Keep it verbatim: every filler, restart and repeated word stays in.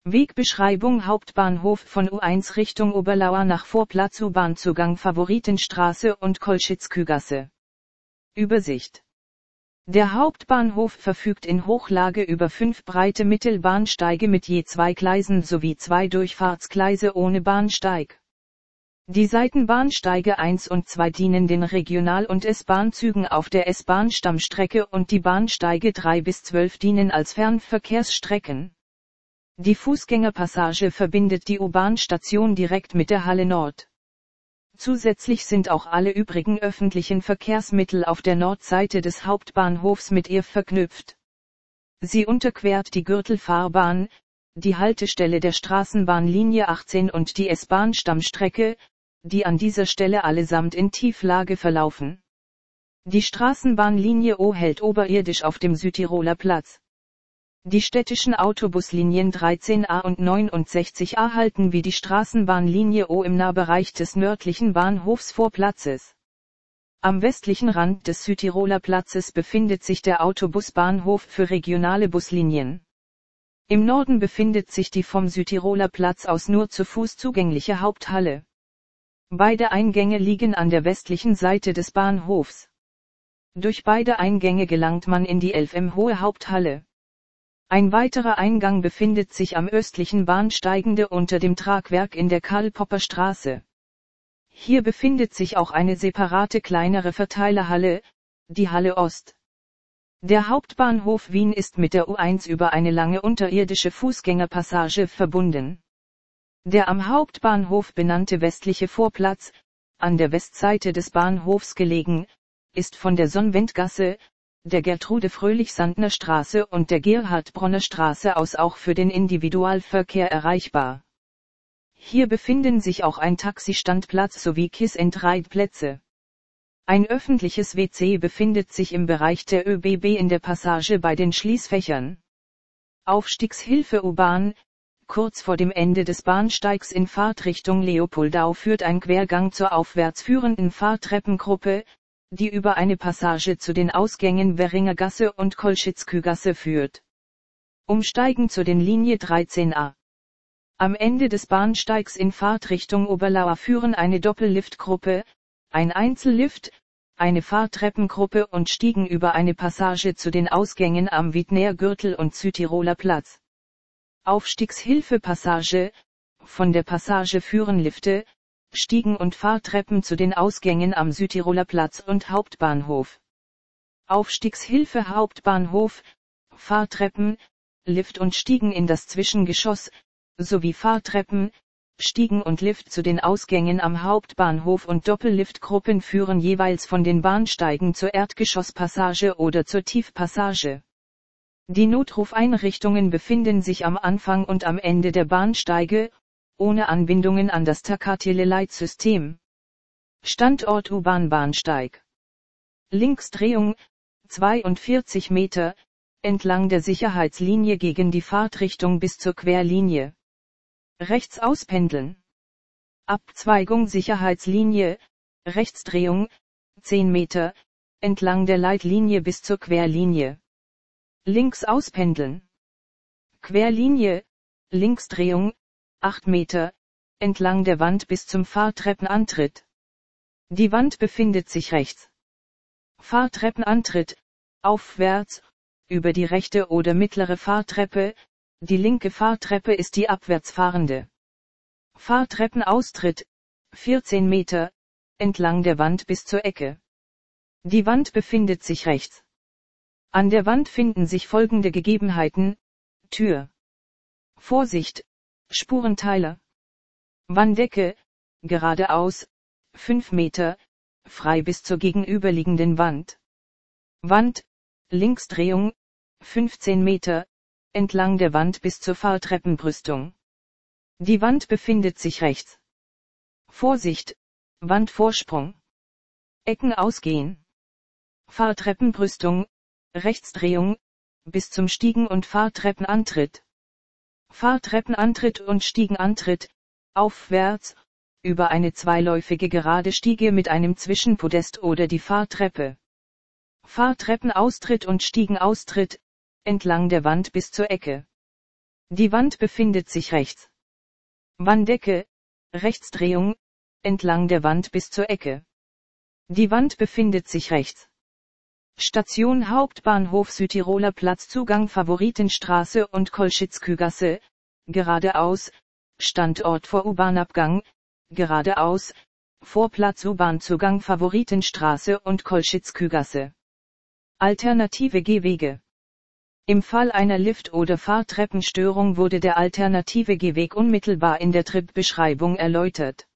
Wegbeschreibung: Hauptbahnhof von U eins Richtung Oberlauer nach Vorplatz, U-Bahn-Zugang Favoritenstraße und Kolschitzkügasse. Übersicht. Der Hauptbahnhof verfügt in Hochlage über fünf breite Mittelbahnsteige mit je zwei Gleisen sowie zwei Durchfahrtsgleise ohne Bahnsteig. Die Seitenbahnsteige eins und zwei dienen den Regional- und S-Bahn-Zügen auf der S-Bahn-Stammstrecke und die Bahnsteige drei bis zwölf dienen als Fernverkehrsstrecken. Die Fußgängerpassage verbindet die U-Bahn-Station direkt mit der Halle Nord. Zusätzlich sind auch alle übrigen öffentlichen Verkehrsmittel auf der Nordseite des Hauptbahnhofs mit ihr verknüpft. Sie unterquert die Gürtelfahrbahn, die Haltestelle der Straßenbahnlinie achtzehn und die S-Bahn-Stammstrecke, die an dieser Stelle allesamt in Tieflage verlaufen. Die Straßenbahnlinie O hält oberirdisch auf dem Südtiroler Platz. Die städtischen Autobuslinien dreizehn a und neunundsechzig a halten wie die Straßenbahnlinie O im Nahbereich des nördlichen Bahnhofsvorplatzes. Am westlichen Rand des Südtiroler Platzes befindet sich der Autobusbahnhof für regionale Buslinien. Im Norden befindet sich die vom Südtiroler Platz aus nur zu Fuß zugängliche Haupthalle. Beide Eingänge liegen an der westlichen Seite des Bahnhofs. Durch beide Eingänge gelangt man in die elf Meter hohe Haupthalle. Ein weiterer Eingang befindet sich am östlichen Bahnsteigende unter dem Tragwerk in der Karl-Popper-Straße. Hier befindet sich auch eine separate kleinere Verteilerhalle, die Halle Ost. Der Hauptbahnhof Wien ist mit der U eins über eine lange unterirdische Fußgängerpassage verbunden. Der am Hauptbahnhof benannte westliche Vorplatz, an der Westseite des Bahnhofs gelegen, ist von der Sonnwendgasse, der Gertrude-Fröhlich-Sandner Straße und der Gerhard-Bronner Straße aus auch für den Individualverkehr erreichbar. Hier befinden sich auch ein Taxistandplatz sowie Kiss-and-Ride-Plätze. Ein öffentliches W C befindet sich im Bereich der ÖBB in der Passage bei den Schließfächern. Aufstiegshilfe U-Bahn: Kurz vor dem Ende des Bahnsteigs in Fahrtrichtung Leopoldau führt ein Quergang zur aufwärts führenden Fahrtreppengruppe, die über eine Passage zu den Ausgängen Währingergasse und Kolschitzkügasse führt. Umsteigen zu den Linie dreizehn a. Am Ende des Bahnsteigs in Fahrtrichtung Oberlauer führen eine Doppelliftgruppe, ein Einzellift, eine Fahrtreppengruppe und Stiegen über eine Passage zu den Ausgängen am Wiedner Gürtel und Südtiroler Platz. Aufstiegshilfe-Passage: Von der Passage führen Lifte, Stiegen und Fahrtreppen zu den Ausgängen am Südtiroler Platz und Hauptbahnhof. Aufstiegshilfe Hauptbahnhof: Fahrtreppen, Lift und Stiegen in das Zwischengeschoss, sowie Fahrtreppen, Stiegen und Lift zu den Ausgängen am Hauptbahnhof und Doppelliftgruppen führen jeweils von den Bahnsteigen zur Erdgeschosspassage oder zur Tiefpassage. Die Notrufeinrichtungen befinden sich am Anfang und am Ende der Bahnsteige, ohne Anbindungen an das Tacatile-Leitsystem. Standort U-Bahn-Bahnsteig. Linksdrehung, zweiundvierzig Meter, entlang der Sicherheitslinie gegen die Fahrtrichtung bis zur Querlinie. Rechts auspendeln. Abzweigung Sicherheitslinie, Rechtsdrehung, zehn Meter, entlang der Leitlinie bis zur Querlinie. Links auspendeln. Querlinie, Linksdrehung, acht Meter, entlang der Wand bis zum Fahrtreppenantritt. Die Wand befindet sich rechts. Fahrtreppenantritt, aufwärts, über die rechte oder mittlere Fahrtreppe, die linke Fahrtreppe ist die abwärtsfahrende. Fahrtreppenaustritt, vierzehn Meter, entlang der Wand bis zur Ecke. Die Wand befindet sich rechts. An der Wand finden sich folgende Gegebenheiten: Tür. Vorsicht, Spurenteiler. Wanddecke, geradeaus, fünf Meter, frei bis zur gegenüberliegenden Wand. Wand, Linksdrehung, fünfzehn Meter, entlang der Wand bis zur Fahrtreppenbrüstung. Die Wand befindet sich rechts. Vorsicht, Wandvorsprung. Ecken ausgehen. Fahrtreppenbrüstung, Rechtsdrehung, bis zum Stiegen- und Fahrtreppenantritt. Fahrtreppenantritt und Stiegenantritt, aufwärts, über eine zweiläufige gerade Stiege mit einem Zwischenpodest oder die Fahrtreppe. Fahrtreppenaustritt und Stiegenaustritt, entlang der Wand bis zur Ecke. Die Wand befindet sich rechts. Wanddecke, Rechtsdrehung, entlang der Wand bis zur Ecke. Die Wand befindet sich rechts. Station Hauptbahnhof Südtiroler Platz Zugang Favoritenstraße und Kolschitzkügasse, geradeaus, Standort vor U-Bahn-Abgang, geradeaus, Vorplatz U-Bahn-Zugang Favoritenstraße und Kolschitzkügasse. Alternative Gehwege. Im Fall einer Lift- oder Fahrtreppenstörung wurde der alternative Gehweg unmittelbar in der Trip-Beschreibung erläutert.